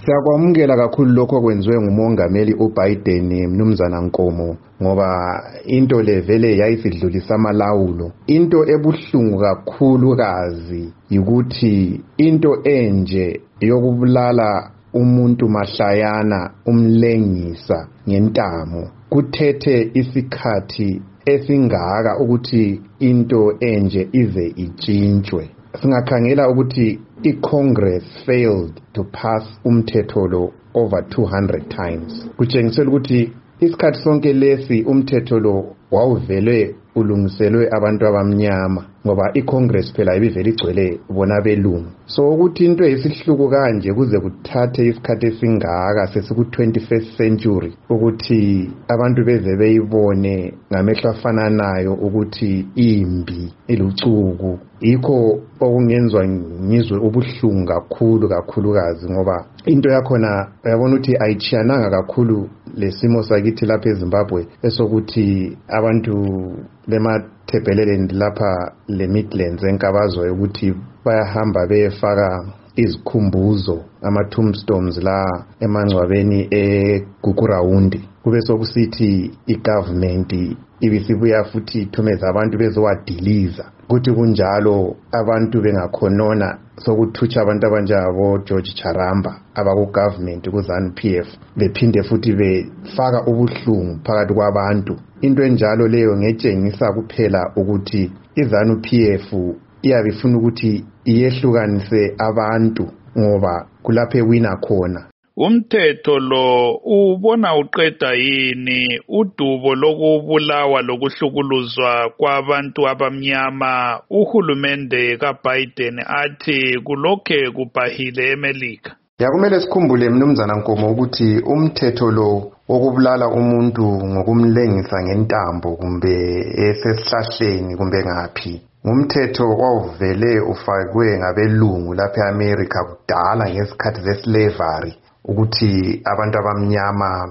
Siyakwamukela kakhulu lokho okwenziwe ngumongameli uBiden mnumzana Nkomo ngoba into le vele yayisidlulisa amalawulo. Into ebuhlungu kakhulukazi ukuthi into enje yokubulala umuntu mahlayana umlengisa ngentamo kuthethe isikhathi esingaka ukuthi into enje ize itshintshwe. Singakhangela ukuthi iCongress failed to pass umthetho lo over 200 times. Kutshengisela ukuthi isikhathi sonke lesi umthetho lo wawuvele ulungiselwe abantu abamnyama ngoba iCongress phela ibivele igcwele bona belungu. So ukuthi into esihluku kanje kuze kuthathe isikhathi esingaka sesiku-21st century ukuthi abantu beze beyibone ngamehlo afananayo ukuthi imbi ilucuku, yikho okungenzwa ngizwe ubuhlungu kakhulukazi ngoba into yakhona uyabona ukuthi ayichiyananga kakhulu lesimo sakithi lapha eZimbabwe esokuthi abantu bemathebheleleni lapha le Midlands enkabazwe ukuthi bayahamba beyefaka izikhumbuzo ama-tombstones la emangcwabeni eGugurawundi, kube sokusithi igovernment ibisibuya futhi ithumeza abantu bezowadiliza. Kuthi kunjalo abantu bengakhonona sokuthutsha abantu abanjengabo George Charamba abaku-government ku-ZANU-PF bephinde futhi befaka ubuhlungu phakathi kwabantu. Into enjalo leyo ngetshengisa kuphela ukuthi iZANU-PF iyabe ifuna ukuthi iyehlukanise abantu ngoba kulapho ewina khona. Umthetho lo ubona uqeda yini udubo lokubulawa lokuhlukuluzwa kwabantu abamnyama? Uhulumende kaBiden athi kulokhe kubhahile eMelika. Kumele sikhumbule mnumzana Nkomo ukuthi umthetho lo wokubulala umuntu ngokumlengisa ngentambo kumbe esesihlahleni kumbe ngaphi ngumthetho wawuvele ufakwe ngabelungu lapha eAmerica kudala ngesikhathi zeslavery ukuthi abantu abamnyama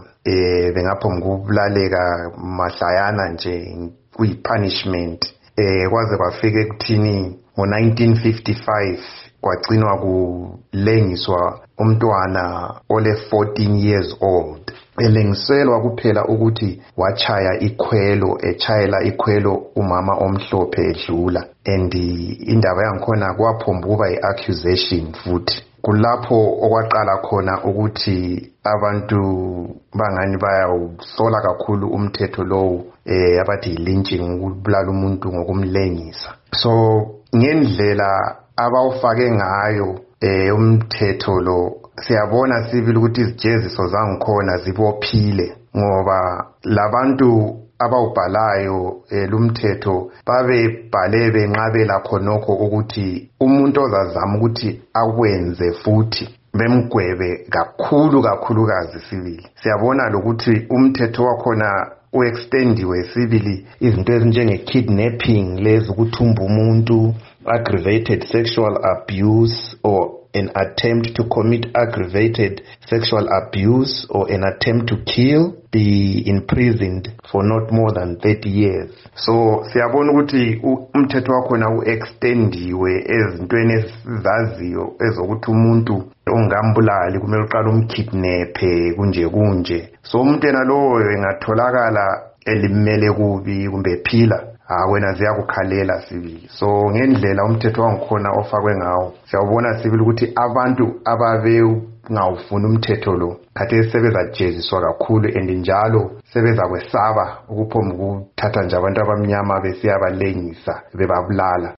bengaphongukubulaleka mahlayana nje kuyipunishment kwaze kwafika ekuthini ngo-1955 kwagcinwa kulengiswa umntwana ole 14 years old elengiselwa kuphela ukuthi wachaya ikhwelo echayela ikhwelo umama omhlophe edlula and indaba yankhona kwaphomba kuba i-accusation futhi. Kulapho okwaqala khona ukuthi abantu bangani bayawusola kakhulu umthetho lowo abathi lynching, ukubulala umuntu ngokumlengisa. So ngendlela abawufake ngayo umthetho lo siyabona sibili ukuthi izijeziso zangikhona zibophile ngoba labantu abawubhalayo lumthetho babebhale benqabela khonokho ukuthi umuntu ozazama ukuthi akwenze futhi bemgwebe kakhulukazi sibili. Siyabona lokuthi umthetho wakhona uextendiwe sibili izinto ezinjenge-kidnapping lezi ukuthumba umuntu, aggravated sexual abuse or an attempt to commit aggravated sexual abuse or an attempt to kill, be imprisoned for not more than 30 years. So siyabona ukuthi umthetho wakhona uextendiwe ezintweni ezaziyo ezokuthi umuntu ongambulali kumele uqala umkidnaphe kunje. So umuntu yena lowo engatholakala elimele kubi kumbe phila wena ziyakukhalela sibili. So ngendlela umthetho wangikhona ofakwe ngawo siyabona sibili ukuthi abantu ababe ngawufuna umthetho lo khathesi sebezajeziswa kakhulu and njalo sebeza kwesaba ukuphomba ukuthatha nje abantu abamnyama besiyabalengisa bebabulala.